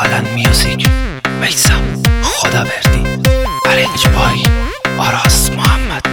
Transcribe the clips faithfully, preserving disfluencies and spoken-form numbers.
هالند میوزیک میسم خداوردی ارنج بای آراس محمد.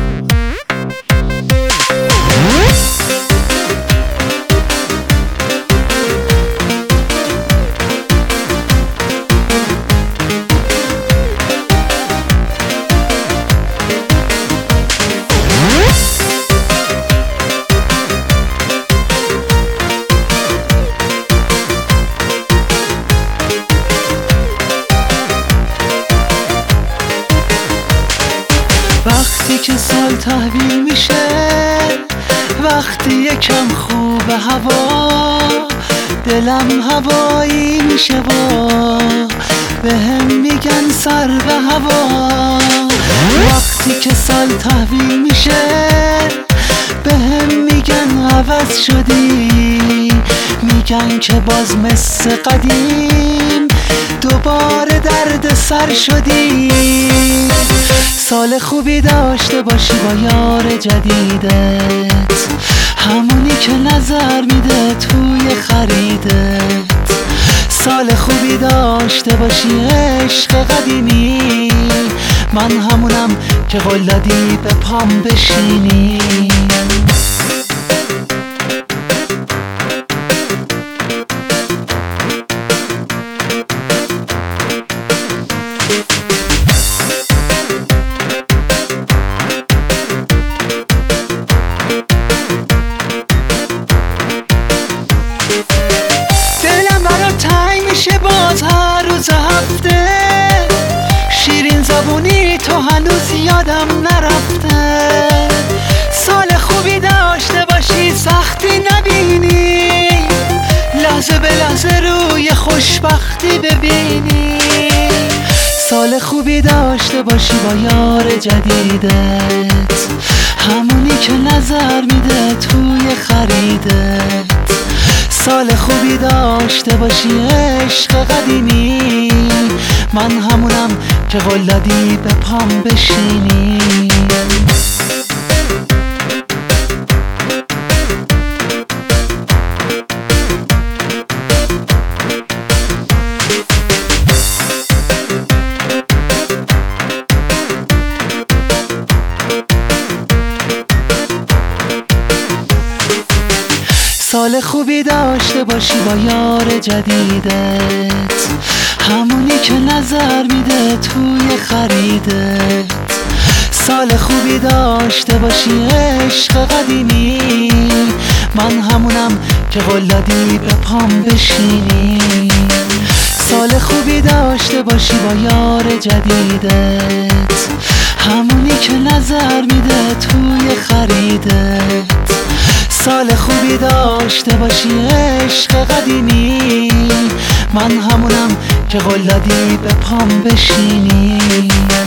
وقتی که سال تحویل میشه، وقتی یکم خوب هوا، دلم هوایی میشه و به هم میگن سر به هوا. وقتی که سال تحویل میشه، به هم میگن عوض شدی، میگن که باز مثل قدیم دوباره درد سر شدی. سال خوبی داشته باشی با یار جدیدت، همونی که نظر میده توی خریدت. سال خوبی داشته باشی عشق قدیمی، من همونم که قول دادی به پام بشینی. باز هر روز هفته شیرین زبونی تو هنوز یادم نرفته. سال خوبی داشته باشی سختی نبینی، لحظه به لحظه روی خوشبختی ببینی. سال خوبی داشته باشی با یار جدیدت، همونی که نظر میده توی خریدت. سال خوبی داشته باشی عشق قدیمی، من همونم که قول دادی به پام بشینی. سال خوبی داشته باشی با یار جدیدت، همونی که نظر میده توی خریدت. سال خوبی داشته باشی عشق قدیمی، من همونم که قول دادی به پام بشینی. سال خوبی داشته باشی با یار جدیدت، همونی که نظر میده توی خریدت. سال خوبی داشته باشی عشق قدیمی، من همونم که قول دادی به پام بشینی.